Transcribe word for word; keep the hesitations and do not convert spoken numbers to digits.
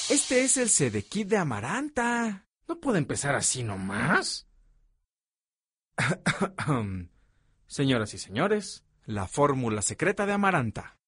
Este es el Sedekit de Amaranta. ¿No puede empezar así nomás? Señoras y señores, la fórmula secreta de Amaranta.